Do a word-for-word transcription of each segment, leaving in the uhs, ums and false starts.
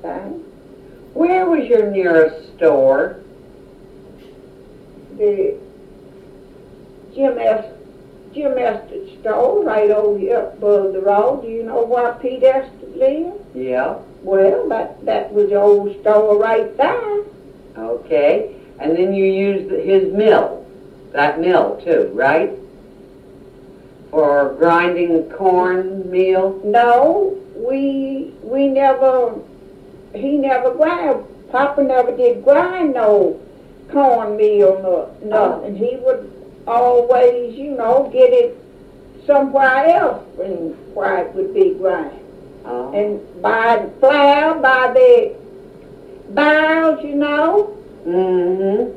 everything. Where was your nearest store? The Jim S. Jim Estes store right over here above the road. Do you know where Pete Estes lived? Yeah. Well, that, that was the old store right there. Okay. And then you used his mill, that mill too, right? For grinding corn meal? No, we we never, he never grind, Papa never did grind no cornmeal, no, no, and he would always, you know, get it somewhere else and where it would be grind. Oh. And buy the flour, buy the barrels, you know. Mm-hmm.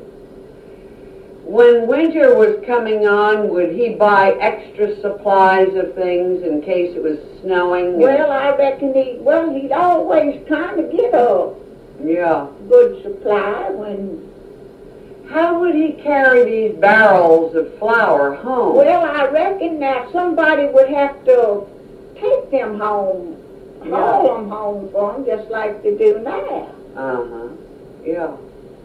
When winter was coming on, would he buy extra supplies of things in case it was snowing? Well, I reckon he, well, he'd always kind of get a Yeah. good supply when, How would he carry these barrels of flour home? well, I reckon now somebody would have to take them home, haul them home for him, just like they do now. Uh-huh. Yeah.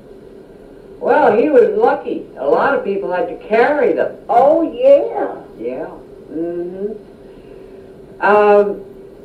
Well, he was lucky. A lot of people had to carry them. Oh, yeah. Yeah. Mm-hmm. Um,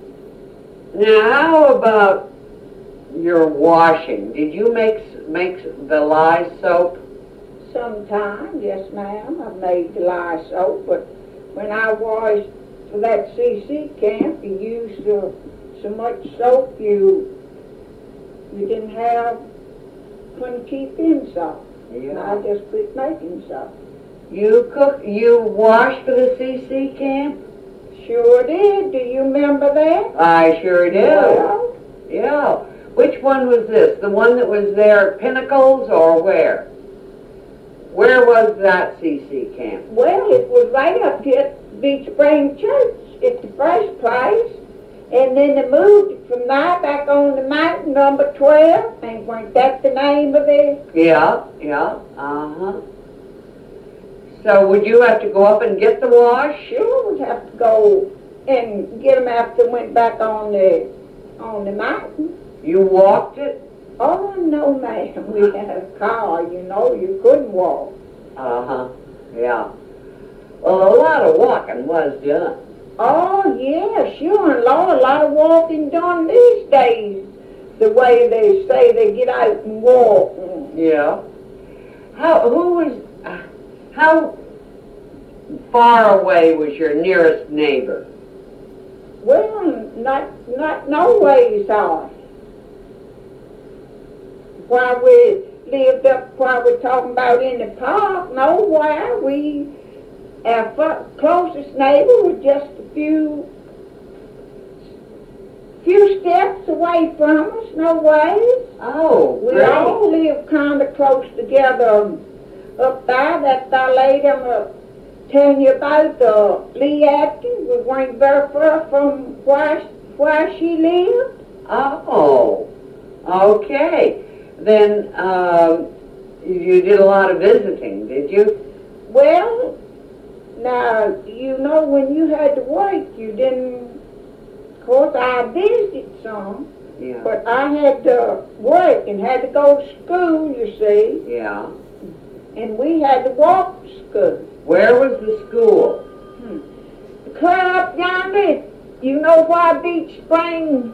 now, how about your washing? Did you make make the lye soap? Sometimes, yes, ma'am, I've made the lye soap, but when I washed for that C C camp, you used uh, so much soap you you didn't have, couldn't keep in soap. And I just quit making soap. You cook, you washed for the C C camp? Sure did. Do you remember that? I sure do. Well, Yeah. Which one was this? The one that was there at Pinnacles or where? Where was that C C camp? well, it was right up here at Beach Spring Church at the first place. And then they moved it from there back on the mountain, number twelve. And weren't that the name of it? Yeah, yeah, uh-huh. So would you have to go up and get the wash? Sure, would have to go and get them after they went back on the on the mountain. You walked it? Oh, no, ma'am. We had a car, you know. You couldn't walk. Uh-huh, yeah. Well, a lot of walking was done. Oh, yeah, sure. And Lord, a lot of walking done these days. The way they say they get out and walk. Yeah. How, who was, uh, how far away was your nearest neighbor? Well, not not no ways off. While we lived up, while we're talking about in the park, nowhere. We, our fir- closest neighbor was just a few, few steps away from us, no ways. Oh, We great. all live kind of close together up there. That that lady I'm uh, telling you about, uh, Lee Atkins, we weren't very far from where, where she lived. Oh, okay. Then um, you did a lot of visiting, did you? Well, now, you know, when you had to work, you didn't, of course, I visited some, Yeah. but I had to work and had to go to school, you see, Yeah. and we had to walk to school. Where was the school? Clear up yonder, you know why Beach Spring,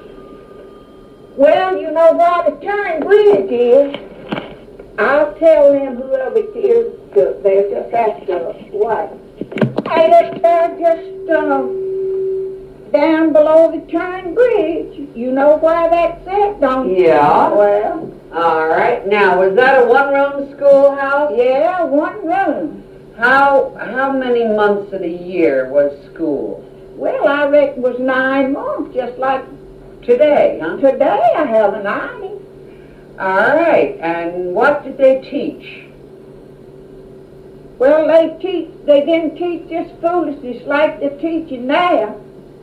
well, you know why the Turn Bridge is. I'll tell them whoever it is, that they're just at the way. Hey, that's there just um, down below the Turn Bridge. You know why that's at, don't you? Yeah. Well, All right. Now, was that a one-room schoolhouse? yeah, one room. How how many months of the year was school? Well, I reckon it was nine months, just like Today, huh? today I have an eye. All right. And what did they teach? Well, they teach, they didn't teach this foolishness like they're teaching now.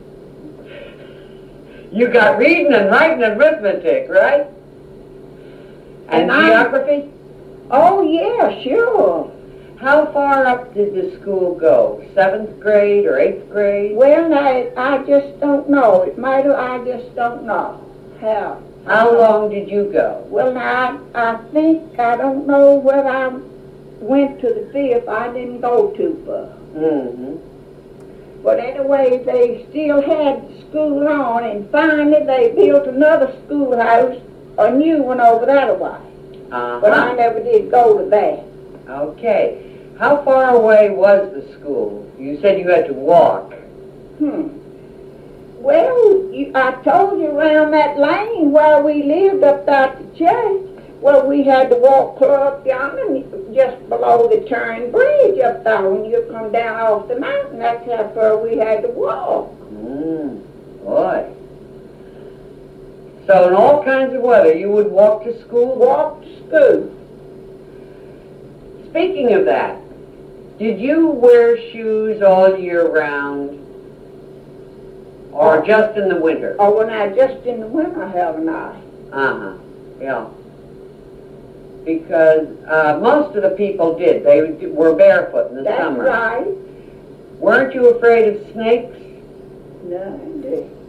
You got reading and writing and arithmetic, right? And, And I- geography? Oh, yeah, sure. How far up did the school go? Seventh grade or eighth grade? Well, now, I just don't know. It might have, I just don't know how. How Uh-huh. long did you go? Well, I, I think, I don't know whether I went to the fifth. I didn't go too far. Mm-hmm. But anyway, they still had the school on, and finally they built another schoolhouse, a new one over that way. Uh-huh. But I never did go to that. Okay. How far away was the school? You said you had to walk. Hmm. Well, you, I told you around that lane where we lived up there at the church. Well, we had to walk clear up yonder, just below the turn bridge up there. When you come down off the mountain, that's how far we had to walk. Mm, boy. So in all kinds of weather, you would walk to school? Walk to school. Speaking of that, did you wear shoes all year round? Or Oh. just in the winter? Oh, well, now, just in the winter, haven't I? Uh-huh, yeah. Because uh, most of the people did. They were barefoot in the That's summer. right. Weren't you afraid of snakes? No, indeed.